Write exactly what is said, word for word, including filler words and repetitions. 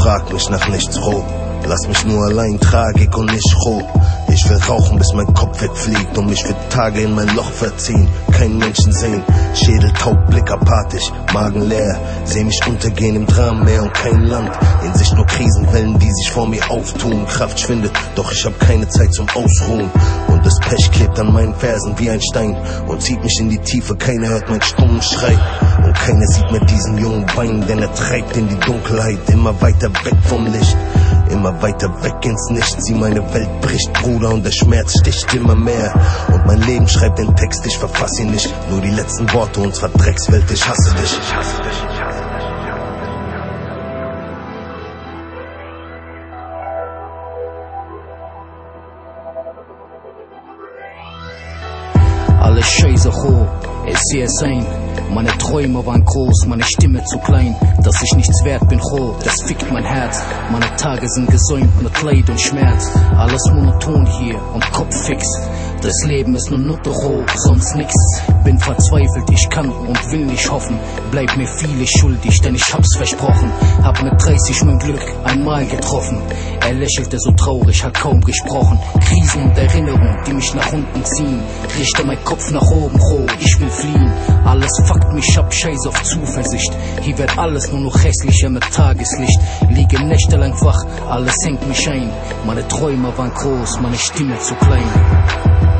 frag mich nach nichts roh. Lass mich nur allein, Tragik und nicht roh. Ich will rauchen, bis mein Kopf wegfliegt und mich für Tage in mein Loch verziehen. Kein Menschen sehen, Schädel taub, Blick apathisch, Magen leer. Seh mich untergehen im Dramenmeer und kein Land. In sich nur Krisenwellen, die sich vor mir auftun. Kraft schwindet, doch ich hab keine Zeit zum Ausruhen. Und das Pech klebt an meinen Fersen wie ein Stein und zieht mich in die Tiefe, keiner hört meinen stummen Schrei. Und keiner sieht mehr diesen jungen Wein, denn er treibt in die Dunkelheit, immer weiter weg vom Licht. Immer weiter weg ins Nichts, sieh meine Welt bricht, Bruder, und der Schmerz sticht immer mehr. Und mein Leben schreibt den Text, ich verfass ihn nicht. Nur die letzten Worte unserer Dreckswelt, ich hasse dich. Ich hasse dich, ich hasse dich. Alles scheiße hoch, ich seh es ein. Meine Träume waren groß, meine Stimme zu klein. Dass ich nichts wert bin, hoch, das fickt mein Herz. Meine Tage sind gesäumt mit Leid und Schmerz. Alles monoton hier und Kopffix. Das Leben ist nur Nutte hoch, sonst nix. Bin verzweifelt, ich kann und will nicht hoffen. Bleib mir vieles schuldig, denn ich hab's versprochen. Hab mit dreißig mein Glück einmal getroffen. Er lächelte so traurig, hat kaum gesprochen. Krisen und Erinnerungen, die mich nach unten ziehen. Richte mein Kopf nach oben hoch, ich will fliehen. Alles fuckt mich ab, scheiß auf Zuversicht. Hier wird alles nur noch hässlicher mit Tageslicht. Liege nächtelang wach, alles hängt mich ein. Meine Träume waren groß, meine Stimme zu klein.